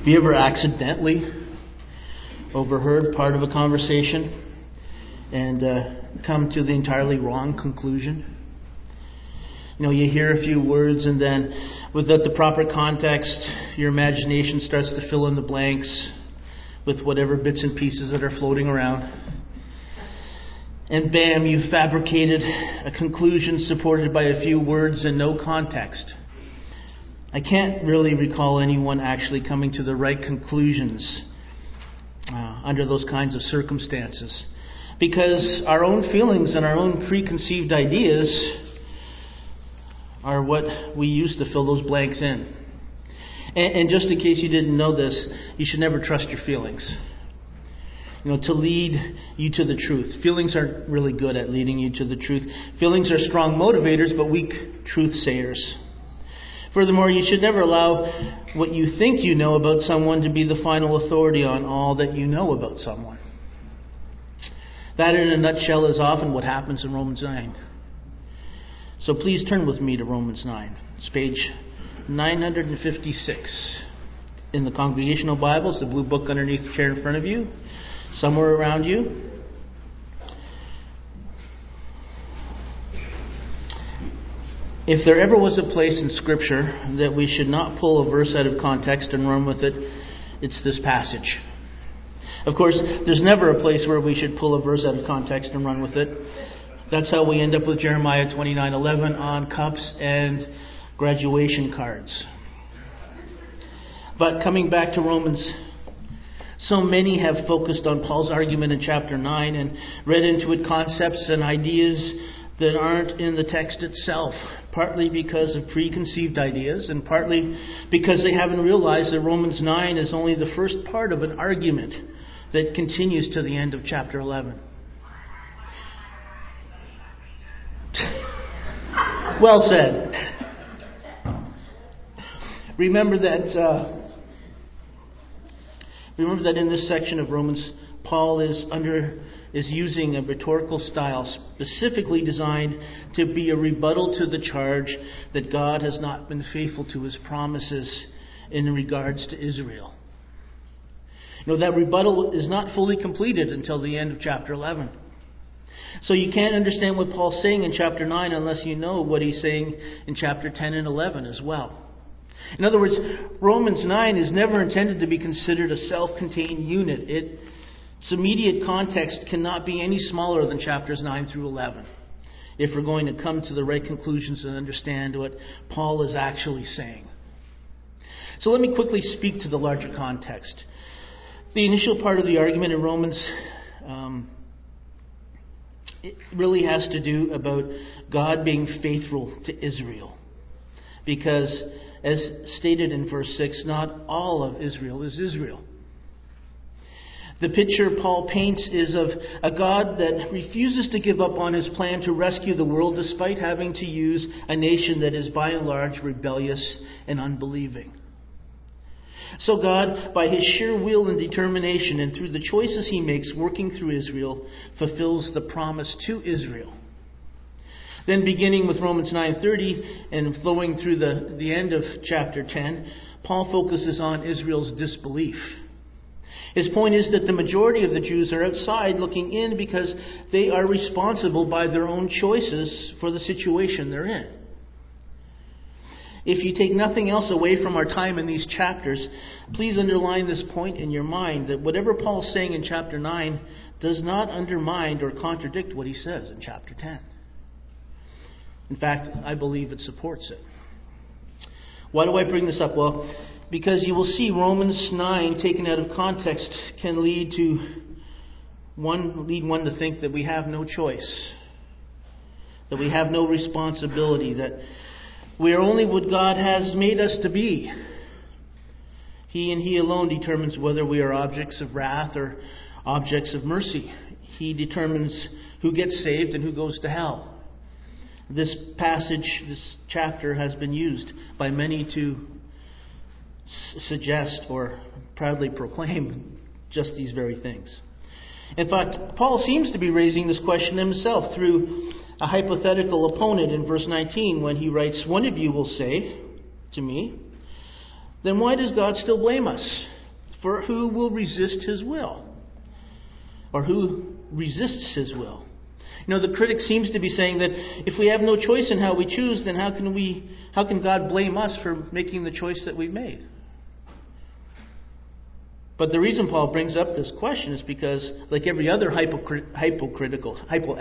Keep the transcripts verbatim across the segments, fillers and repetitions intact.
Have you ever accidentally overheard part of a conversation and uh, come to the entirely wrong conclusion? You know, you hear a few words and then without the proper context, your imagination starts to fill in the blanks with whatever bits and pieces that are floating around. And bam, you've fabricated a conclusion supported by a few words and no context. I can't really recall anyone actually coming to the right conclusions uh, under those kinds of circumstances. Because our own feelings and our own preconceived ideas are what we use to fill those blanks in. And, and just in case you didn't know this, you should never trust your feelings. You know, to lead you to the truth. Feelings aren't really good at leading you to the truth. Feelings are strong motivators, but weak truth-sayers. Furthermore, you should never allow what you think you know about someone to be the final authority on all that you know about someone. That, in a nutshell, is often what happens in Romans nine. So please turn with me to Romans nine. It's page nine fifty-six in the Congregational Bibles, the blue book underneath the chair in front of you, somewhere around you. If there ever was a place in Scripture that we should not pull a verse out of context and run with it, it's this passage. Of course, there's never a place where we should pull a verse out of context and run with it. That's how we end up with Jeremiah twenty-nine eleven on cups and graduation cards. But coming back to Romans, so many have focused on Paul's argument in chapter nine and read into it concepts and ideas that aren't in the text itself, partly because of preconceived ideas and partly because they haven't realized that Romans nine is only the first part of an argument that continues to the end of chapter eleven. Well said. Remember that uh, remember that in this section of Romans, Paul is under is using a rhetorical style specifically designed to be a rebuttal to the charge that God has not been faithful to his promises in regards to Israel. You know, that rebuttal is not fully completed until the end of chapter eleven. So you can't understand what Paul's saying in chapter nine unless you know what he's saying in chapter ten and eleven as well. In other words, Romans nine is never intended to be considered a self-contained unit. It Its immediate context cannot be any smaller than chapters nine through eleven if we're going to come to the right conclusions and understand what Paul is actually saying. So let me quickly speak to the larger context. The initial part of the argument in Romans um, it really has to do about God being faithful to Israel. Because, as stated in verse six, not all of Israel is Israel. The picture Paul paints is of a God that refuses to give up on his plan to rescue the world despite having to use a nation that is by and large rebellious and unbelieving. So God, by his sheer will and determination and through the choices he makes working through Israel, fulfills the promise to Israel. Then beginning with Romans nine thirty and flowing through the, the end of chapter ten, Paul focuses on Israel's disbelief. His point is that the majority of the Jews are outside looking in because they are responsible by their own choices for the situation they're in. If you take nothing else away from our time in these chapters, please underline this point in your mind that whatever Paul's saying in chapter nine does not undermine or contradict what he says in chapter ten. In fact, I believe it supports it. Why do I bring this up? Well, because you will see Romans nine taken out of context can lead to one lead one to think that we have no choice, that we have no responsibility, that we are only what God has made us to be. He and He alone determines whether we are objects of wrath or objects of mercy. He determines who gets saved and who goes to hell. This passage, this chapter, has been used by many to suggest or proudly proclaim just these very things. In fact, Paul seems to be raising this question himself through a hypothetical opponent in verse nineteen when he writes, "One of you will say to me, then why does God still blame us? For who will resist his will? Or who resists his will? You know, the critic seems to be saying that if we have no choice in how we choose, then how can we, how can God blame us for making the choice that we've made? But the reason Paul brings up this question is because, like every other hypocrit- hypocritical, hypo,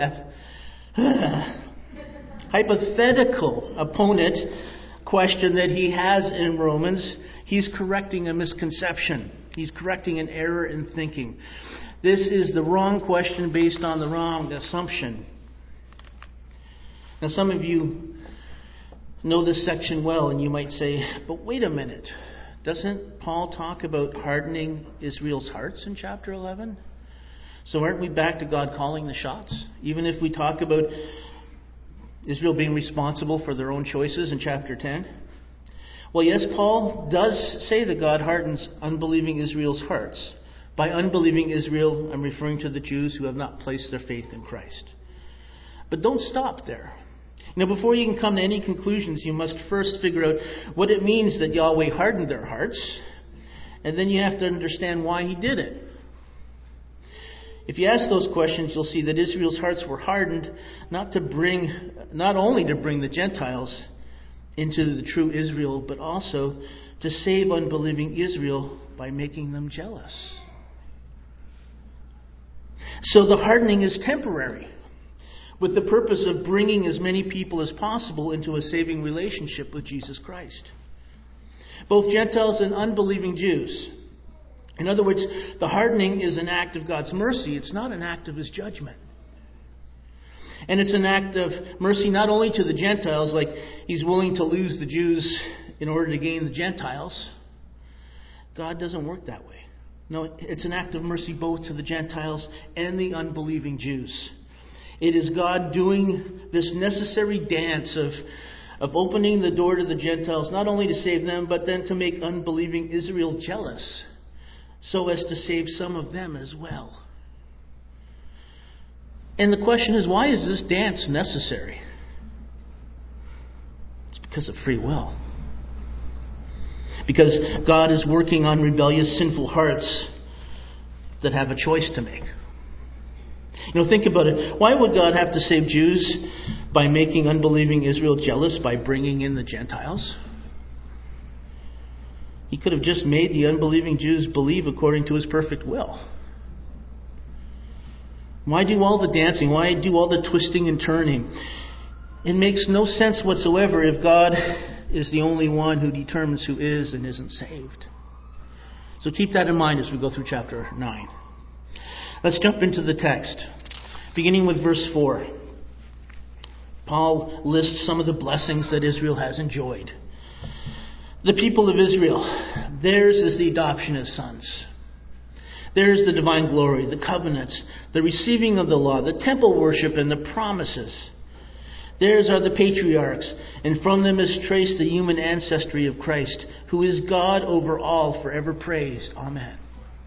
hypothetical opponent question that he has in Romans, he's correcting a misconception. He's correcting an error in thinking. This is the wrong question based on the wrong assumption. Now, some of you know this section well, and you might say, but wait a minute. Doesn't Paul talk about hardening Israel's hearts in chapter eleven? So aren't we back to God calling the shots? Even if we talk about Israel being responsible for their own choices in chapter ten? Well, yes, Paul does say that God hardens unbelieving Israel's hearts. By unbelieving Israel, I'm referring to the Jews who have not placed their faith in Christ. But don't stop there. Now, before you can come to any conclusions, you must first figure out what it means that Yahweh hardened their hearts. And then you have to understand why he did it. If you ask those questions, you'll see that Israel's hearts were hardened not to bring, not only to bring the Gentiles into the true Israel, but also to save unbelieving Israel by making them jealous. So the hardening is temporary, with the purpose of bringing as many people as possible into a saving relationship with Jesus Christ. Both Gentiles and unbelieving Jews. In other words, the hardening is an act of God's mercy. It's not an act of his judgment. And it's an act of mercy not only to the Gentiles, like he's willing to lose the Jews in order to gain the Gentiles. God doesn't work that way. No, it's an act of mercy both to the Gentiles and the unbelieving Jews. It is God doing this necessary dance of, of opening the door to the Gentiles, not only to save them, but then to make unbelieving Israel jealous, so as to save some of them as well. And the question is, why is this dance necessary? It's because of free will. Because God is working on rebellious, sinful hearts that have a choice to make. You know, think about it. Why would God have to save Jews by making unbelieving Israel jealous by bringing in the Gentiles? He could have just made the unbelieving Jews believe according to his perfect will. Why do all the dancing? Why do all the twisting and turning? It makes no sense whatsoever if God is the only one who determines who is and isn't saved. So keep that in mind as we go through chapter nine. Let's jump into the text, beginning with verse four. Paul lists some of the blessings that Israel has enjoyed. The people of Israel, theirs is the adoption as sons. Theirs the divine glory, the covenants, the receiving of the law, the temple worship, and the promises. Theirs are the patriarchs, and from them is traced the human ancestry of Christ, who is God over all, forever praised. Amen.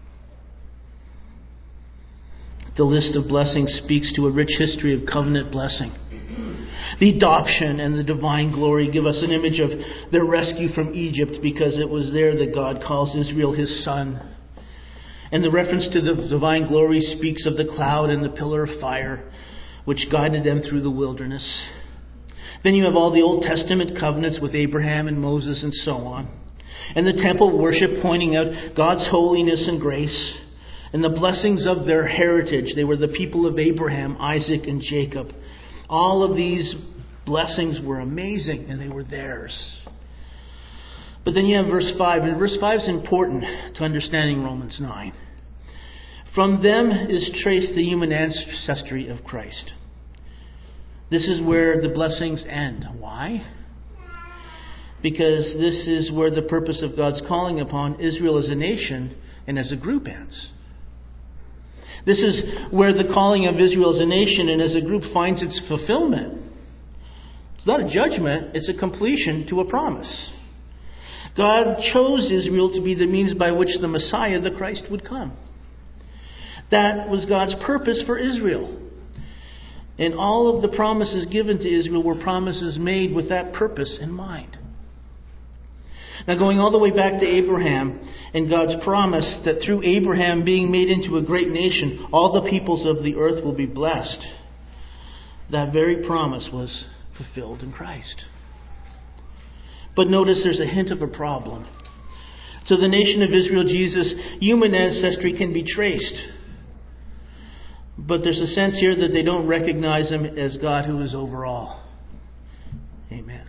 The list of blessings speaks to a rich history of covenant blessing. The adoption and the divine glory give us an image of their rescue from Egypt, because it was there that God calls Israel his son. And the reference to the divine glory speaks of the cloud and the pillar of fire, which guided them through the wilderness. Then you have all the Old Testament covenants with Abraham and Moses and so on. And the temple worship pointing out God's holiness and grace. And the blessings of their heritage. They were the people of Abraham, Isaac, and Jacob. All of these blessings were amazing, and they were theirs. But then you have verse five, and verse five is important to understanding Romans nine. From them is traced the human ancestry of Christ. This is where the blessings end. Why? Because this is where the purpose of God's calling upon Israel as a nation and as a group ends. This is where the calling of Israel as a nation and as a group finds its fulfillment. It's not a judgment, it's a completion to a promise. God chose Israel to be the means by which the Messiah, the Christ, would come. That was God's purpose for Israel. And all of the promises given to Israel were promises made with that purpose in mind. Now, going all the way back to Abraham and God's promise that through Abraham being made into a great nation, all the peoples of the earth will be blessed. That very promise was fulfilled in Christ. But notice there's a hint of a problem. So the nation of Israel, Jesus' human ancestry can be traced. But there's a sense here that they don't recognize Him as God who is over all. Amen.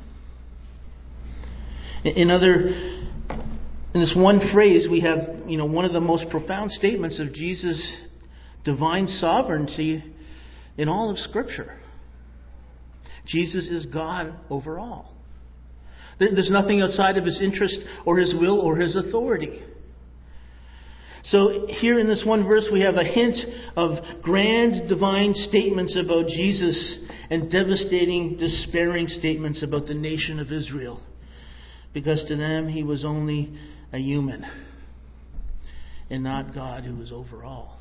In other, in this one phrase, we have, you know, one of the most profound statements of Jesus' divine sovereignty in all of Scripture. Jesus is God over all. There's nothing outside of His interest or His will or His authority. So here in this one verse we have a hint of grand divine statements about Jesus and devastating, despairing statements about the nation of Israel. Because to them He was only a human and not God who is over all.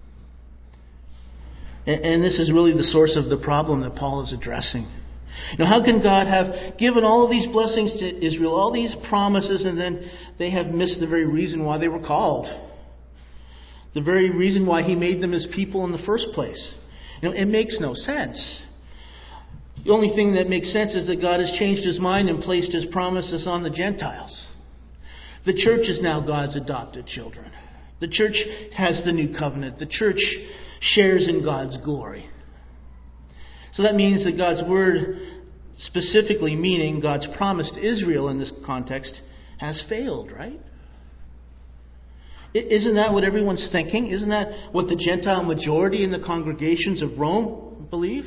And this is really the source of the problem that Paul is addressing. Now, how can God have given all of these blessings to Israel, all these promises, and then they have missed the very reason why they were called? The very reason why He made them His people in the first place. You know, it makes no sense. The only thing that makes sense is that God has changed His mind and placed His promises on the Gentiles. The church is now God's adopted children. The church has the new covenant. The church shares in God's glory. So that means that God's word, specifically meaning God's promise to Israel in this context, has failed, right? Isn't that what everyone's thinking? Isn't that what the Gentile majority in the congregations of Rome believe?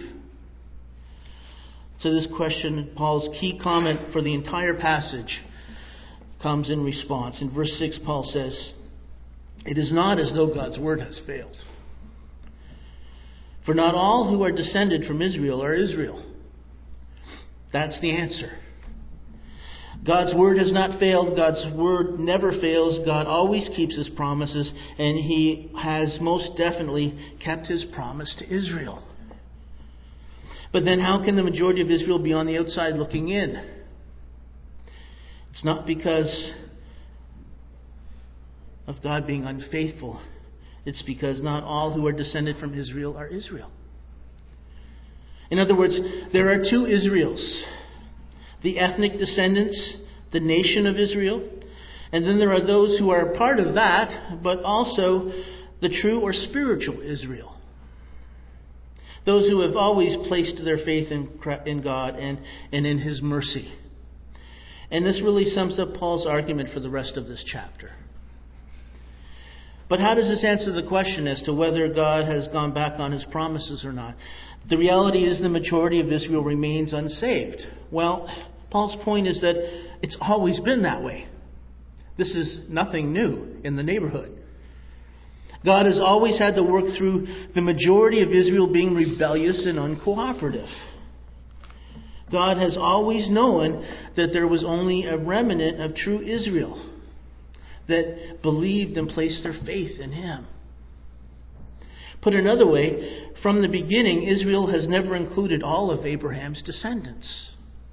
To this question, Paul's key comment for the entire passage comes in response. In verse six, Paul says, "It is not as though God's word has failed. For not all who are descended from Israel are Israel." That's the answer. God's word has not failed. God's word never fails. God always keeps His promises, and He has most definitely kept His promise to Israel. But then how can the majority of Israel be on the outside looking in? It's not because of God being unfaithful. It's because not all who are descended from Israel are Israel. In other words, there are two Israels. The ethnic descendants, the nation of Israel. And then there are those who are part of that, but also the true or spiritual Israel. Those who have always placed their faith in, in God and, and in His mercy. And this really sums up Paul's argument for the rest of this chapter. But how does this answer the question as to whether God has gone back on His promises or not? The reality is the majority of Israel remains unsaved. Well, Paul's point is that it's always been that way. This is nothing new in the neighborhood. God has always had to work through the majority of Israel being rebellious and uncooperative. God has always known that there was only a remnant of true Israel that believed and placed their faith in Him. Put another way, from the beginning, Israel has never included all of Abraham's descendants.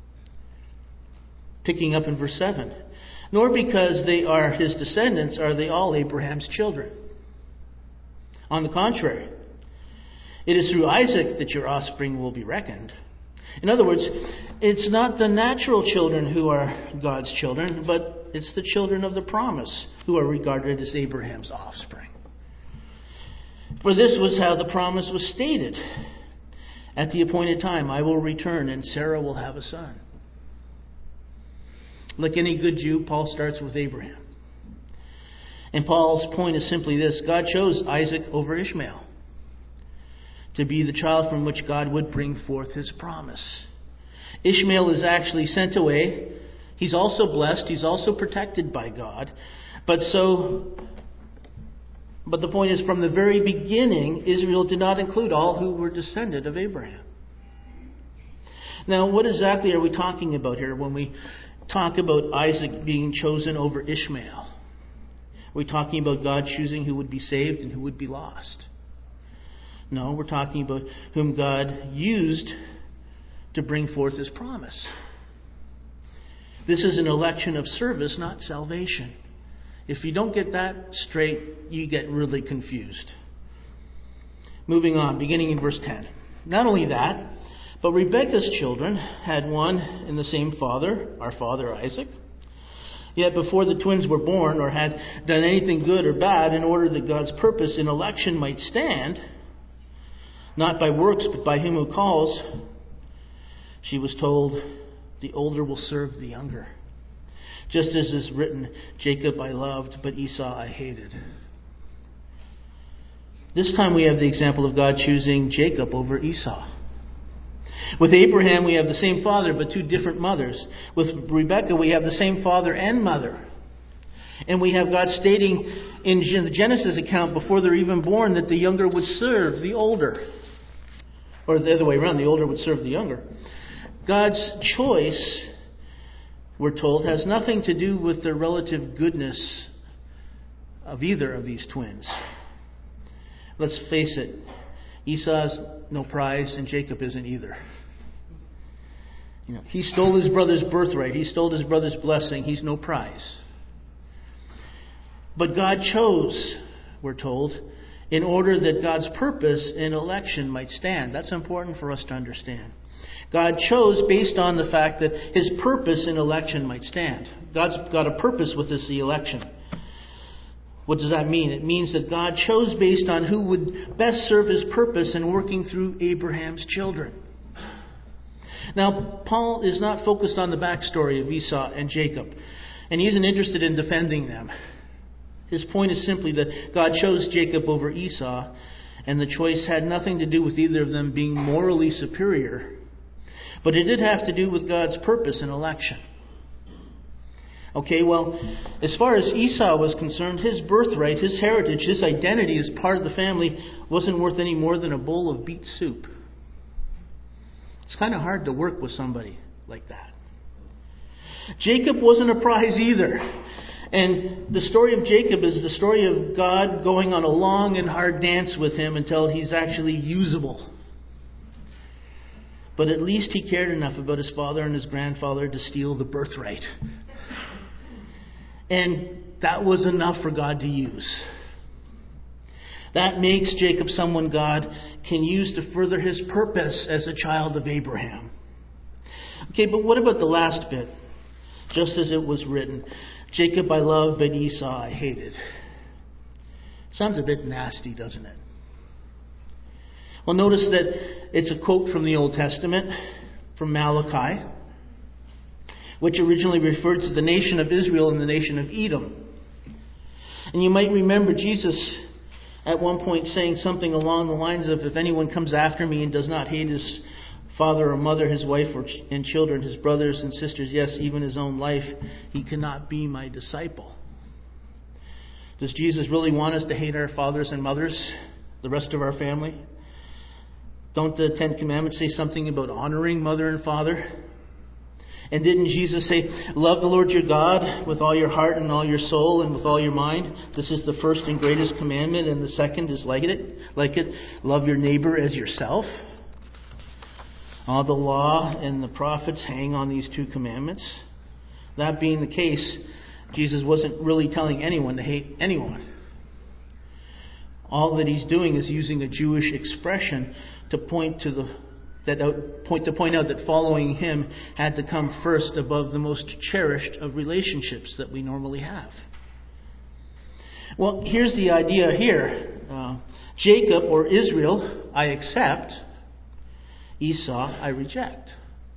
Picking up in verse seven. Nor because they are his descendants are they all Abraham's children. On the contrary, it is through Isaac that your offspring will be reckoned. In other words, it's not the natural children who are God's children, but it's the children of the promise who are regarded as Abraham's offspring. For this was how the promise was stated. At the appointed time, I will return and Sarah will have a son. Like any good Jew, Paul starts with Abraham. And Paul's point is simply this: God chose Isaac over Ishmael to be the child from which God would bring forth His promise. Ishmael is actually sent away. He's also blessed. He's also protected by God. But so, but the point is, from the very beginning, Israel did not include all who were descended of Abraham. Now, what exactly are we talking about here when we talk about Isaac being chosen over Ishmael? Are we talking about God choosing who would be saved and who would be lost? No, we're talking about whom God used to bring forth His promise. This is an election of service, not salvation. If you don't get that straight, you get really confused. Moving on, beginning in verse ten. Not only that, but Rebekah's children had one in the same father, our father Isaac. Yet before the twins were born or had done anything good or bad, in order that God's purpose in election might stand, not by works but by him who calls, she was told, the older will serve the younger. Just as is written, Jacob I loved, but Esau I hated. This time we have the example of God choosing Jacob over Esau. With Abraham we have the same father but two different mothers. With Rebekah we have the same father and mother. And we have God stating in the Genesis account before they're even born that the younger would serve the older. Or the other way around, the older would serve the younger. God's choice, we're told, has nothing to do with the relative goodness of either of these twins. Let's face it, Esau's no prize and Jacob isn't either. You know, he stole his brother's birthright. He stole his brother's blessing. He's no prize. But God chose, we're told, in order that God's purpose in election might stand. That's important for us to understand. God chose based on the fact that his purpose in election might stand. God's got a purpose with this election. What does that mean? It means that God chose based on who would best serve his purpose in working through Abraham's children. Now, Paul is not focused on the backstory of Esau and Jacob, and he isn't interested in defending them. His point is simply that God chose Jacob over Esau, and the choice had nothing to do with either of them being morally superior, but it did have to do with God's purpose in election. Okay, well, as far as Esau was concerned, his birthright, his heritage, his identity as part of the family wasn't worth any more than a bowl of beet soup. It's kind of hard to work with somebody like that. Jacob wasn't a prize either. And the story of Jacob is the story of God going on a long and hard dance with him until he's actually usable. But at least he cared enough about his father and his grandfather to steal the birthright. And that was enough for God to use. That makes Jacob someone God can use to further his purpose as a child of Abraham. Okay, but what about the last bit? Just as it was written, Jacob I loved, but Esau I hated. Sounds a bit nasty, doesn't it? Well, notice that it's a quote from the Old Testament, from Malachi, which originally referred to the nation of Israel and the nation of Edom. And you might remember Jesus at one point saying something along the lines of, if anyone comes after me and does not hate his father or mother, his wife or ch- and children, his brothers and sisters, yes, even his own life, he cannot be my disciple. Does Jesus really want us to hate our fathers and mothers, the rest of our family? Don't the Ten Commandments say something about honoring mother and father? And didn't Jesus say, love the Lord your God with all your heart and all your soul and with all your mind? This is the first and greatest commandment, and the second is like it. Like it, love your neighbor as yourself. All the law and the prophets hang on these two commandments. That being the case, Jesus wasn't really telling anyone to hate anyone. All that he's doing is using a Jewish expression to point to the that out, point to point out that following him had to come first above the most cherished of relationships that we normally have. Well, here's the idea here. Uh, Jacob or Israel, I accept. Esau, I reject.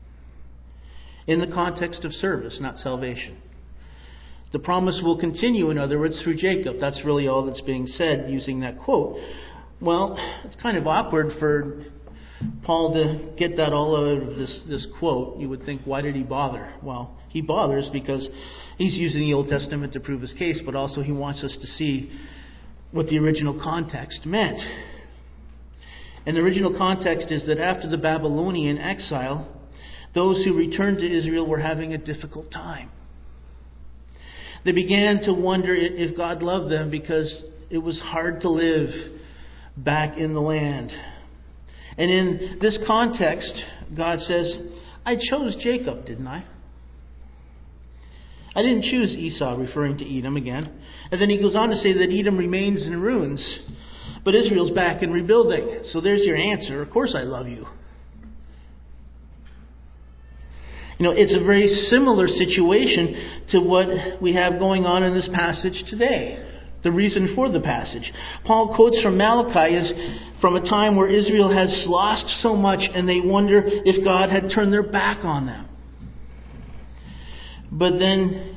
In the context of service, not salvation. The promise will continue, in other words, through Jacob. That's really all that's being said using that quote. Well, it's kind of awkward for Paul to get that all out of this, this quote. You would think, why did he bother? Well, he bothers because he's using the Old Testament to prove his case, but also he wants us to see what the original context meant. And the original context is that after the Babylonian exile, those who returned to Israel were having a difficult time. They began to wonder if God loved them because it was hard to live back in the land. And in this context, God says, I chose Jacob, didn't I? I didn't choose Esau, referring to Edom again. And then he goes on to say that Edom remains in ruins, but Israel's back and rebuilding. So there's your answer. Of course I love you. You know, it's a very similar situation to what we have going on in this passage today. The reason for the passage. Paul quotes from Malachi is from a time where Israel has lost so much and they wonder if God had turned their back on them. But then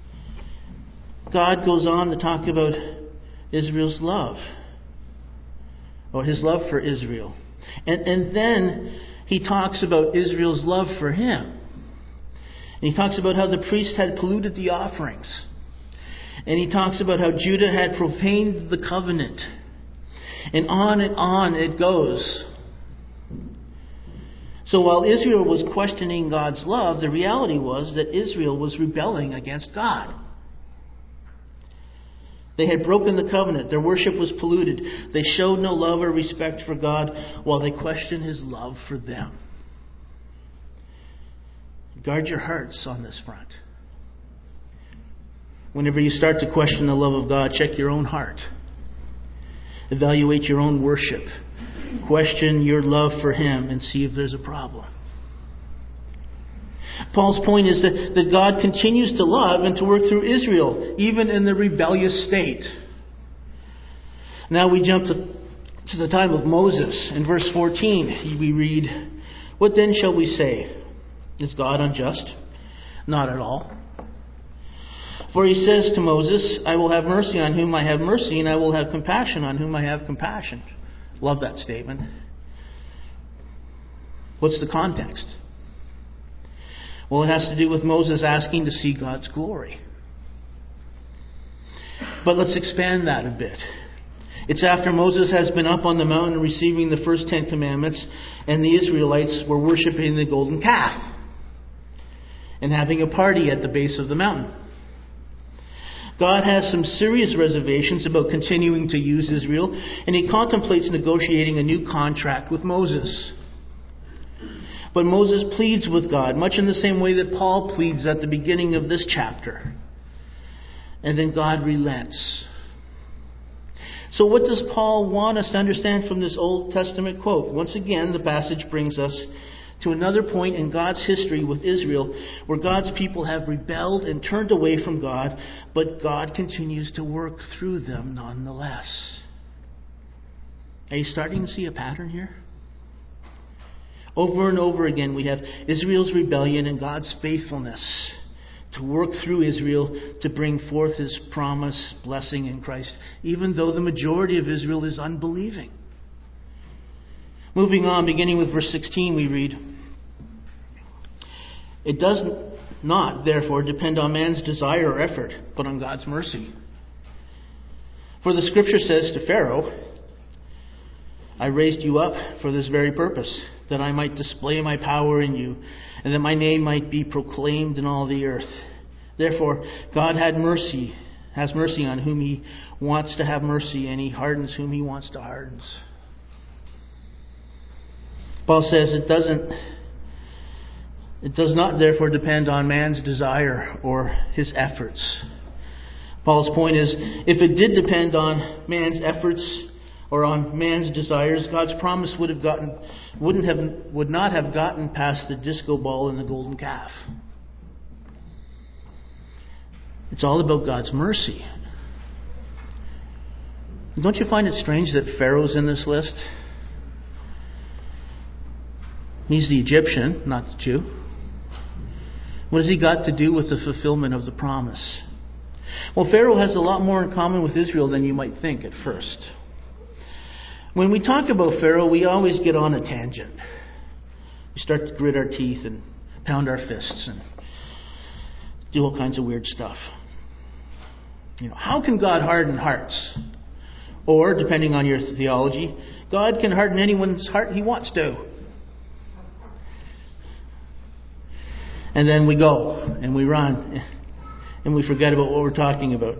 God goes on to talk about Israel's love. Or his love for Israel. And, and then he talks about Israel's love for him. And he talks about how the priests had polluted the offerings. And he talks about how Judah had profaned the covenant. And on and on it goes. So while Israel was questioning God's love, the reality was that Israel was rebelling against God. They had broken the covenant. Their worship was polluted. They showed no love or respect for God while they questioned his love for them. Guard your hearts on this front. Whenever you start to question the love of God, check your own heart. Evaluate your own worship. Question your love for him and see if there's a problem. Paul's point is that, that God continues to love and to work through Israel, even in the rebellious state. Now we jump to, to the time of Moses. In verse fourteen, we read, "What then shall we say? Is God unjust? Not at all. For he says to Moses, I will have mercy on whom I have mercy, and I will have compassion on whom I have compassion." Love that statement. What's the context? Well, it has to do with Moses asking to see God's glory. But let's expand that a bit. It's after Moses has been up on the mountain receiving the first Ten Commandments, and the Israelites were worshiping the golden calf and having a party at the base of the mountain. God has some serious reservations about continuing to use Israel, and he contemplates negotiating a new contract with Moses. But Moses pleads with God, much in the same way that Paul pleads at the beginning of this chapter. And then God relents. So what does Paul want us to understand from this Old Testament quote? Once again, the passage brings us to another point in God's history with Israel, where God's people have rebelled and turned away from God, but God continues to work through them nonetheless. Are you starting to see a pattern here? Over and over again, we have Israel's rebellion and God's faithfulness to work through Israel to bring forth his promised blessing in Christ, even though the majority of Israel is unbelieving. Moving on, beginning with verse sixteen, we read, "It does not, therefore, depend on man's desire or effort, but on God's mercy. For the Scripture says to Pharaoh, I raised you up for this very purpose, that I might display my power in you, and that my name might be proclaimed in all the earth. Therefore, God had mercy, has mercy on whom he wants to have mercy, and he hardens whom he wants to harden." Paul says it doesn't, it does not therefore depend on man's desire or his efforts. Paul's point is, if it did depend on man's efforts or on man's desires, God's promise would have gotten, wouldn't have, would not have gotten past the disco ball and the golden calf. It's all about God's mercy. Don't you find it strange that Pharaoh's in this list? He's the Egyptian, not the Jew. What has he got to do with the fulfillment of the promise? Well, Pharaoh has a lot more in common with Israel than you might think at first. When we talk about Pharaoh, we always get on a tangent. We start to grit our teeth and pound our fists and do all kinds of weird stuff. You know, how can God harden hearts? Or, depending on your theology, God can harden anyone's heart he wants to. And then we go and we run and we forget about what we're talking about.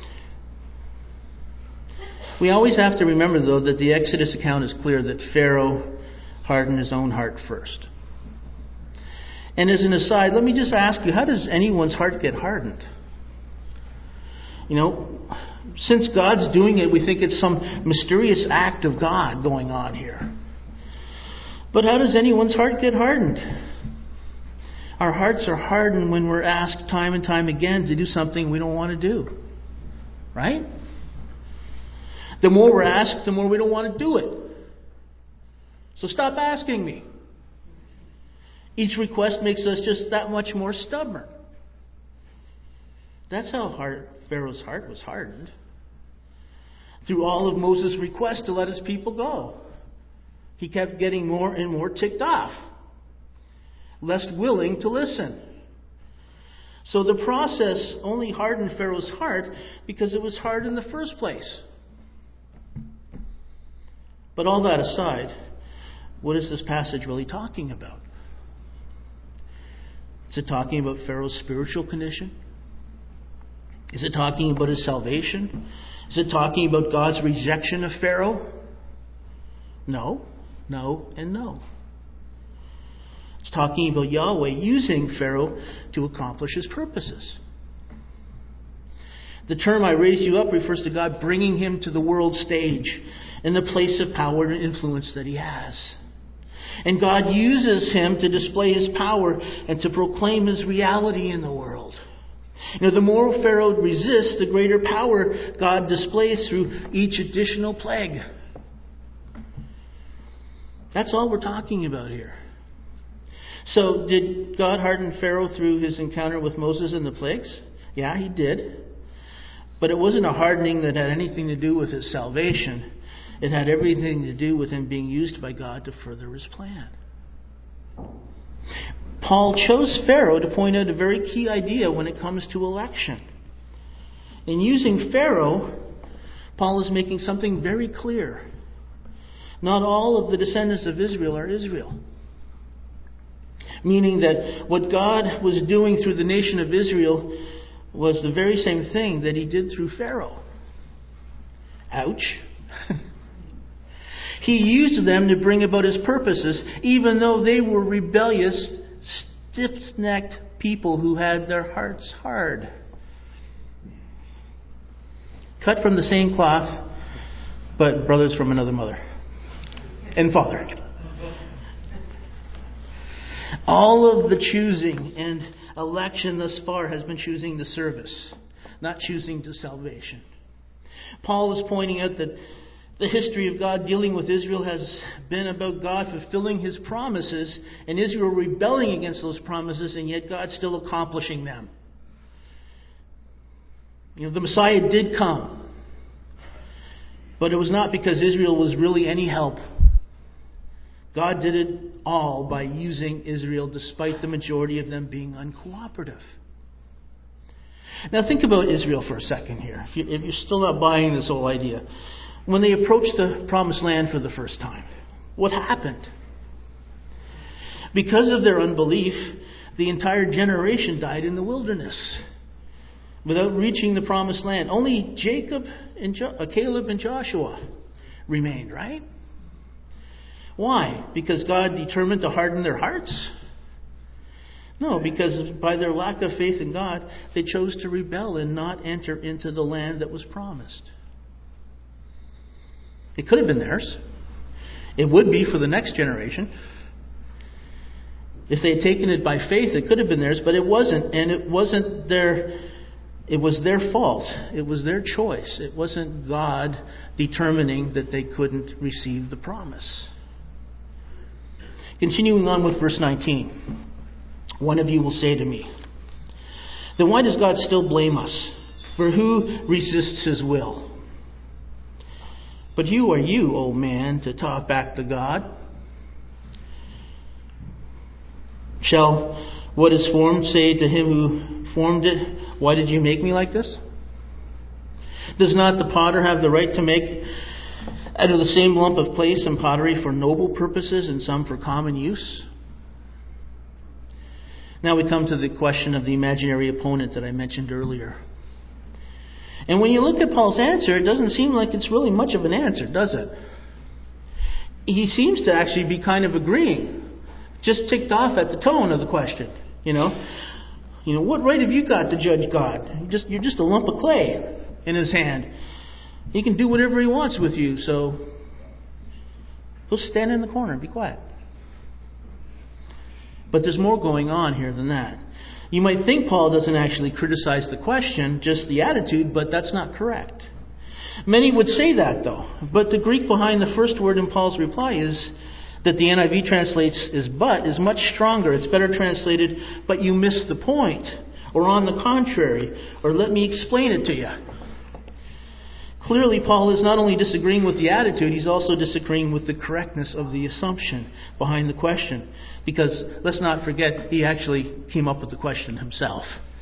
We always have to remember, though, that the Exodus account is clear that Pharaoh hardened his own heart first. And as an aside, let me just ask you, how does anyone's heart get hardened? You know, since God's doing it, we think it's some mysterious act of God going on here. But how does anyone's heart get hardened? Our hearts are hardened when we're asked time and time again to do something we don't want to do. Right? The more we're asked, the more we don't want to do it. So stop asking me. Each request makes us just that much more stubborn. That's how hard Pharaoh's heart was hardened. Through all of Moses' requests to let his people go. He kept getting more and more ticked off. Less willing to listen. So the process only hardened Pharaoh's heart because it was hard in the first place. But all that aside, what is this passage really talking about? Is it talking about Pharaoh's spiritual condition? Is it talking about his salvation? Is it talking about God's rejection of Pharaoh? No, no, and no. It's talking about Yahweh using Pharaoh to accomplish his purposes. The term "I raise you up" refers to God bringing him to the world stage in the place of power and influence that he has. And God uses him to display his power and to proclaim his reality in the world. You know, the more Pharaoh resists, the greater power God displays through each additional plague. That's all we're talking about here. So, did God harden Pharaoh through his encounter with Moses and the plagues? Yeah, he did. But it wasn't a hardening that had anything to do with his salvation. It had everything to do with him being used by God to further his plan. Paul chose Pharaoh to point out a very key idea when it comes to election. In using Pharaoh, Paul is making something very clear. Not all of the descendants of Israel are Israel. Meaning that what God was doing through the nation of Israel was the very same thing that he did through Pharaoh. Ouch. He used them to bring about his purposes, even though they were rebellious, stiff-necked people who had their hearts hard. Cut from the same cloth, but brothers from another mother and father. All of the choosing and election thus far has been choosing the service, not choosing to salvation. Paul is pointing out that the history of God dealing with Israel has been about God fulfilling his promises and Israel rebelling against those promises, and yet God still accomplishing them. You know, the Messiah did come, but it was not because Israel was really any help. God did it all by using Israel despite the majority of them being uncooperative. Now think about Israel for a second here. If, you, if you're still not buying this whole idea. When they approached the promised land for the first time, what happened? Because of their unbelief, the entire generation died in the wilderness without reaching the promised land. Only Jacob and jo- uh, Caleb and Joshua remained, right? Why? Because God determined to harden their hearts? No, because by their lack of faith in God, they chose to rebel and not enter into the land that was promised. It could have been theirs. It would be for the next generation. If they had taken it by faith, it could have been theirs, but it wasn't. And it wasn't their, it was their fault. It was their choice. It wasn't God determining that they couldn't receive the promise. Continuing on with verse nineteen. One of you will say to me, then why does God still blame us? For who resists his will? But who are you, O man, to talk back to God? Shall what is formed say to him who formed it, why did you make me like this? Does not the potter have the right to make out of the same lump of clay some pottery for noble purposes and some for common use? Now we come to the question of the imaginary opponent that I mentioned earlier. And when you look at Paul's answer, it doesn't seem like it's really much of an answer, does it? He seems to actually be kind of agreeing just ticked off at the tone of the question. You know, you know, what right have you got to judge God? You're just, you're just a lump of clay in His hand. He can do whatever He wants with you, so go stand in the corner and be quiet. But there's more going on here than that. You might think Paul doesn't actually criticize the question, just the attitude, but that's not correct. Many would say that, though. But the Greek behind the first word in Paul's reply is that the N I V translates as but is much stronger. It's better translated, but you missed the point. Or on the contrary. Or let me explain it to you. Clearly, Paul is not only disagreeing with the attitude, he's also disagreeing with the correctness of the assumption behind the question. Because, let's not forget, he actually came up with the question himself.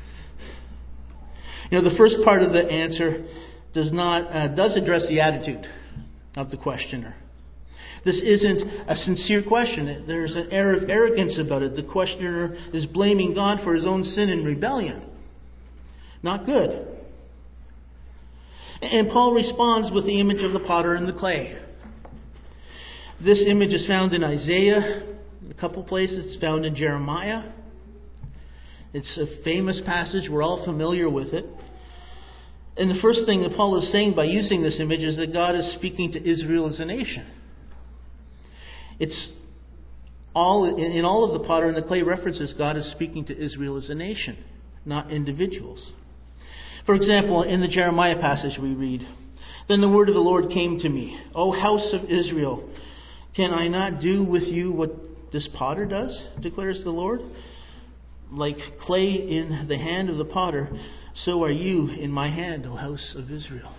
You know, the first part of the answer does not uh, does address the attitude of the questioner. This isn't a sincere question. There's an air of arrogance about it. The questioner is blaming God for his own sin and rebellion. Not good. And Paul responds with the image of the potter and the clay. This image is found in Isaiah, a couple places. It's found in Jeremiah. It's a famous passage. We're all familiar with it. And the first thing that Paul is saying by using this image is that God is speaking to Israel as a nation. It's all in all of the potter and the clay references, God is speaking to Israel as a nation, not individuals. For example, in the Jeremiah passage we read, "Then the word of the Lord came to me, O house of Israel, can I not do with you what this potter does, declares the Lord? Like clay in the hand of the potter, so are you in my hand, O house of Israel."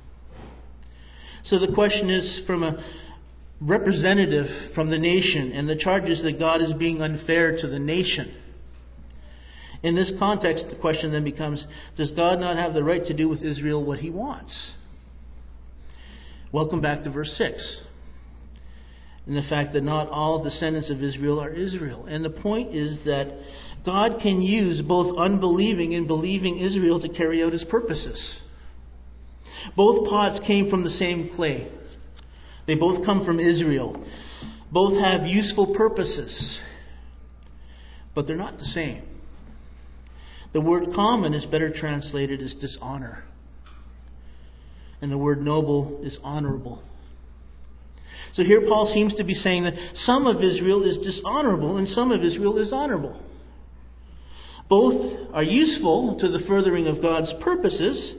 So the question is from a representative from the nation, and the charge is that God is being unfair to the nation. In this context, the question then becomes, does God not have the right to do with Israel what He wants? Welcome back to verse six. And the fact that not all descendants of Israel are Israel. And the point is that God can use both unbelieving and believing Israel to carry out His purposes. Both pots came from the same clay. They both come from Israel. Both have useful purposes. But they're not the same. The word common is better translated as dishonor. And the word noble is honorable. So here Paul seems to be saying that some of Israel is dishonorable and some of Israel is honorable. Both are useful to the furthering of God's purposes,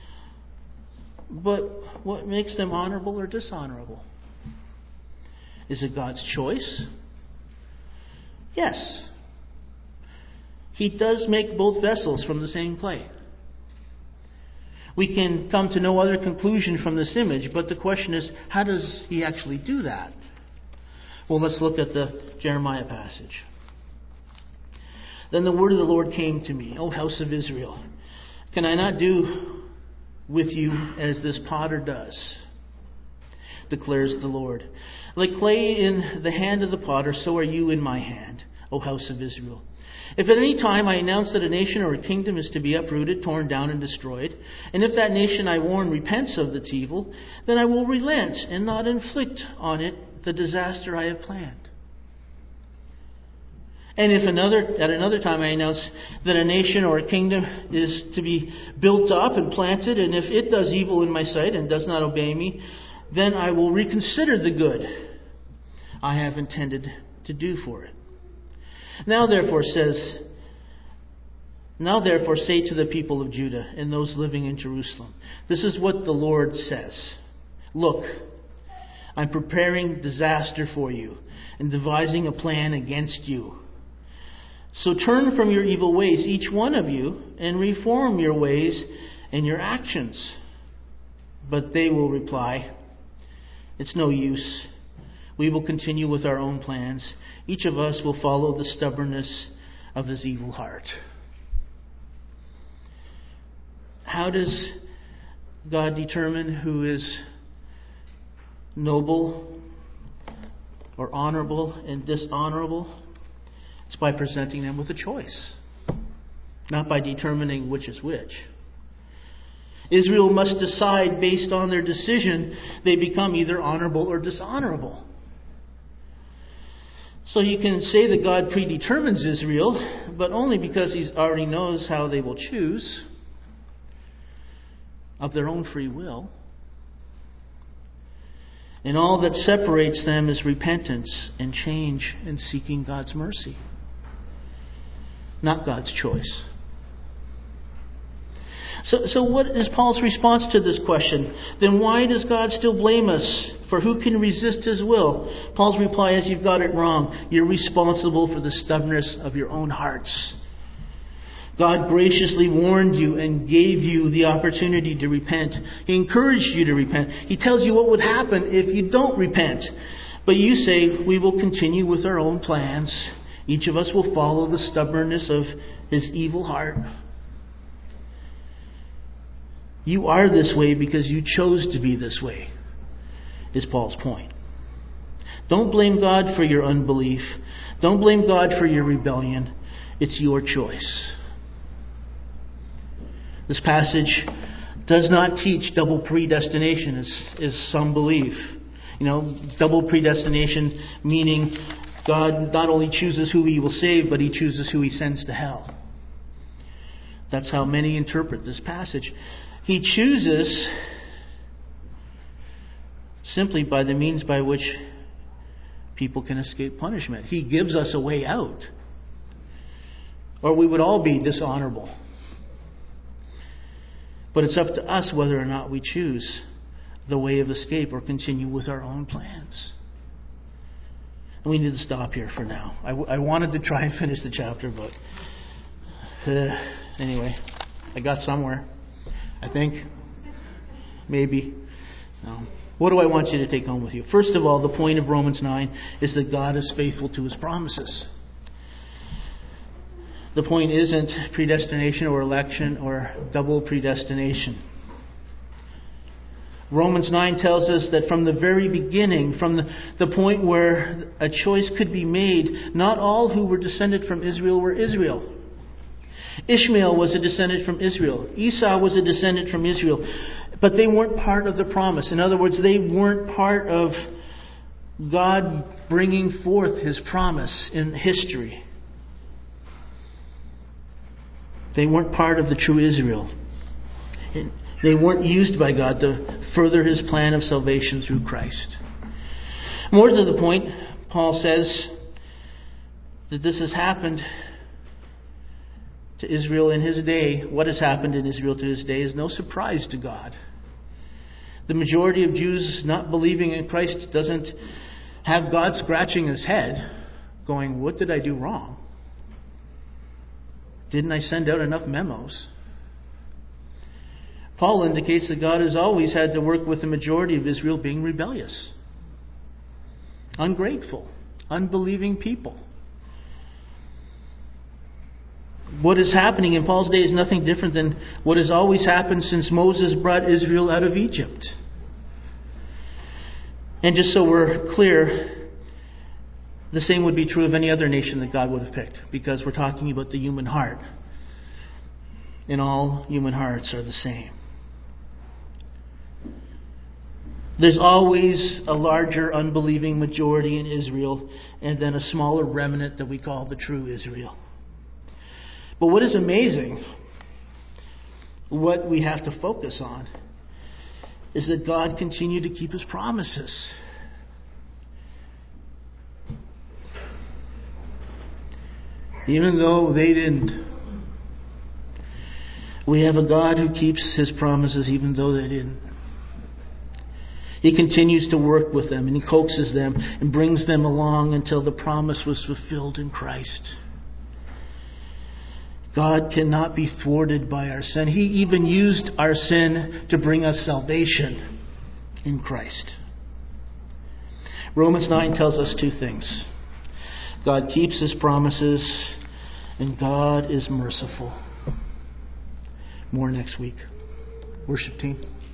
but what makes them honorable or dishonorable? Is it God's choice? Yes. He does make both vessels from the same clay. We can come to no other conclusion from this image, but the question is, how does He actually do that? Well, let's look at the Jeremiah passage. "Then the word of the Lord came to me, O house of Israel, can I not do with you as this potter does, declares the Lord. Like clay in the hand of the potter, so are you in my hand, O house of Israel. If at any time I announce that a nation or a kingdom is to be uprooted, torn down, and destroyed, and if that nation I warn repents of its evil, then I will relent and not inflict on it the disaster I have planned. And if another, at another time I announce that a nation or a kingdom is to be built up and planted, and if it does evil in my sight and does not obey me, then I will reconsider the good I have intended to do for it. Now therefore says, now therefore say to the people of Judah and those living in Jerusalem, this is what the Lord says. Look, I'm preparing disaster for you and devising a plan against you. So turn from your evil ways, each one of you, and reform your ways and your actions. But they will reply, it's no use. We will continue with our own plans. Each of us will follow the stubbornness of his evil heart. How does God determine who is noble or honorable and dishonorable? It's by presenting them with a choice, not by determining which is which. Israel must decide based on their decision. They become either honorable or dishonorable. So you can say that God predetermines Israel, but only because He already knows how they will choose of their own free will. And all that separates them is repentance and change and seeking God's mercy, not God's choice. So, so what is Paul's response to this question? Then why does God still blame us? For who can resist His will? Paul's reply is, you've got it wrong. You're responsible for the stubbornness of your own hearts. God graciously warned you and gave you the opportunity to repent. He encouraged you to repent. He tells you what would happen if you don't repent. But you say, we will continue with our own plans. Each of us will follow the stubbornness of his evil heart. You are this way because you chose to be this way, is Paul's point. Don't blame God for your unbelief. Don't blame God for your rebellion. It's your choice. This passage does not teach double predestination, as, as some believe. You know, double predestination meaning God not only chooses who He will save, but He chooses who He sends to hell. That's how many interpret this passage. He chooses simply by the means by which people can escape punishment. He gives us a way out, or we would all be dishonorable. But it's up to us whether or not we choose the way of escape or continue with our own plans. And we need to stop here for now. I, w- I wanted to try and finish the chapter, but uh, anyway, I got somewhere. I think. Maybe. No. What do I want you to take home with you? First of all, the point of Romans nine is that God is faithful to His promises. The point isn't predestination or election or double predestination. Romans nine tells us that from the very beginning, from the, the point where a choice could be made, not all who were descended from Israel were Israel. Ishmael was a descendant from Israel. Esau was a descendant from Israel. But they weren't part of the promise. In other words, they weren't part of God bringing forth His promise in history. They weren't part of the true Israel. They weren't used by God to further His plan of salvation through Christ. More to the point, Paul says that this has happened to Israel in His day. What has happened in Israel to His day is no surprise to God. The majority of Jews not believing in Christ doesn't have God scratching His head, going, what did I do wrong? Didn't I send out enough memos? Paul indicates that God has always had to work with the majority of Israel being rebellious, ungrateful, unbelieving people. What is happening in Paul's day is nothing different than what has always happened since Moses brought Israel out of Egypt. And just so we're clear, the same would be true of any other nation that God would have picked, because we're talking about the human heart. And all human hearts are the same. There's always a larger unbelieving majority in Israel, and then a smaller remnant that we call the true Israel. But what is amazing, what we have to focus on, is that God continued to keep His promises. Even though they didn't. We have a God who keeps His promises even though they didn't. He continues to work with them, and He coaxes them and brings them along until the promise was fulfilled in Christ. God cannot be thwarted by our sin. He even used our sin to bring us salvation in Christ. Romans nine tells us two things. God keeps His promises, and God is merciful. More next week. Worship team.